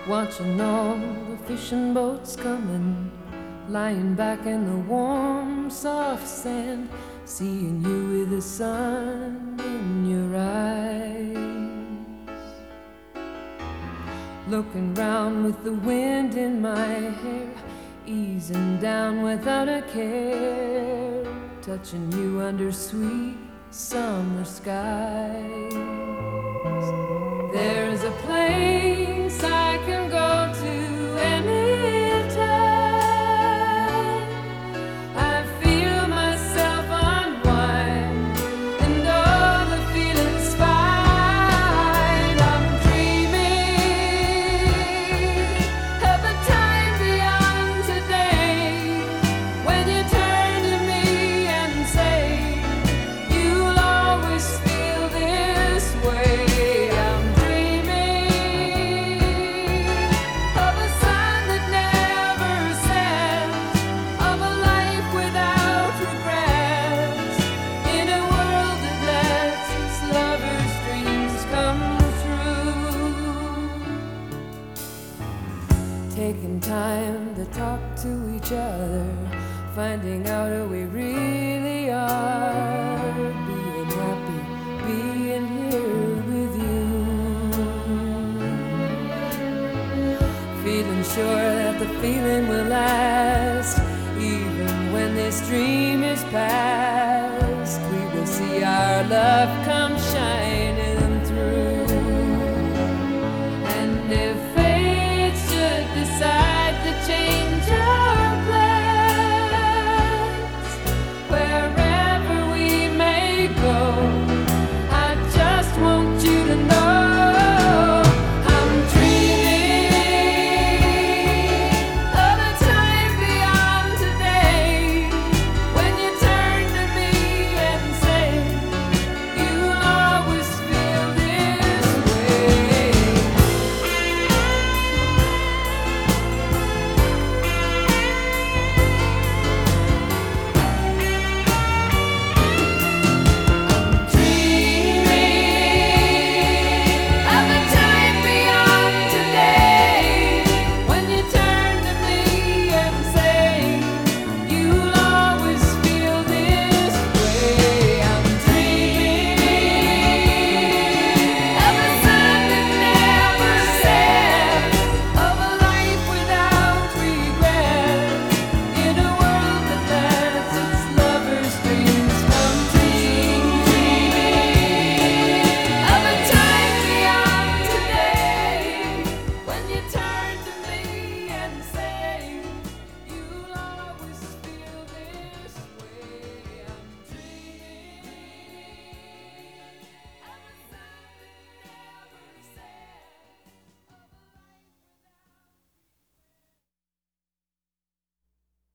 watching all the fishing boats coming, lying back in the warm, soft sand, seeing you with the sun in your eyes, looking round with the wind in my hair, easing down without a care, touching you under sweet summer skies. There's a place I can go to anytime. I feel myself unwind and all the feelings fine. I'm dreaming of a time beyond today, when you turn to me and say you'll always feel this way. Taking time to talk to each other, finding out who we really are, being happy, being here with you, feeling sure that the feeling will last, even when this dream is past. We will see our love come